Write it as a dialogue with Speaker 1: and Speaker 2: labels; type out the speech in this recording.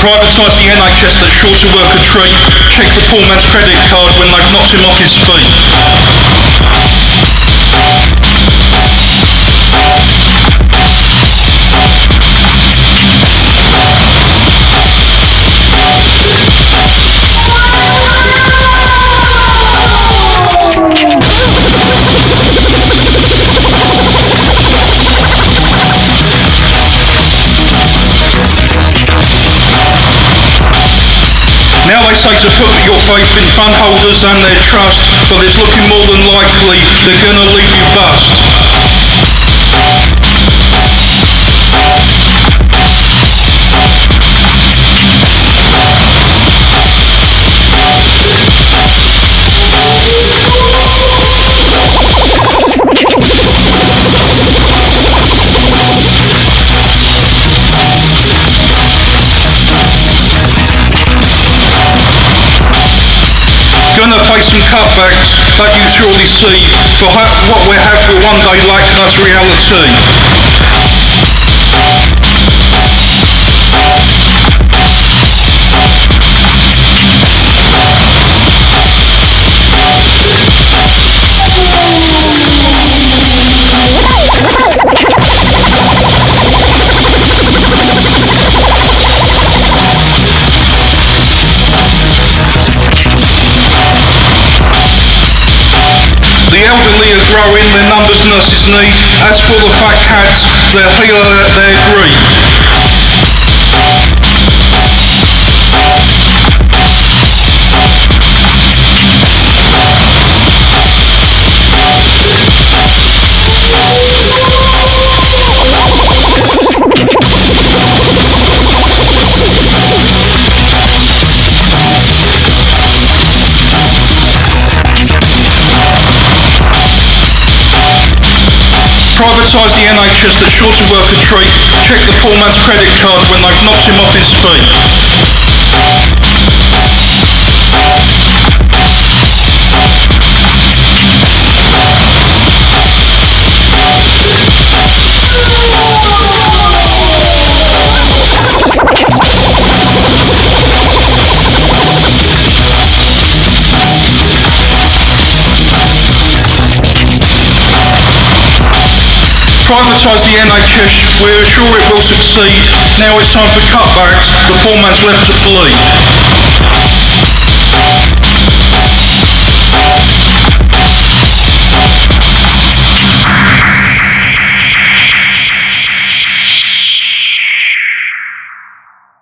Speaker 1: Privatise the NHS that's sure to work a treat. Check the poor man's credit card when they've knocked him off his feet. Now they say to put your faith in fund holders and their trust, but it's looking more than likely they're going to leave you bust. Gonna face some cutbacks that you surely see, but what we have will one day lack, that's reality. The elderly are growing, their numbers nurses need. As for the fat cats, they're healer at their greed. Privatise the NHS that's sure to work a treat. Check the poor man's credit card when they've knocked him off his feet. Privatise the NHS, we're sure it will succeed. Now it's time for cutbacks, the poor man's left to bleed.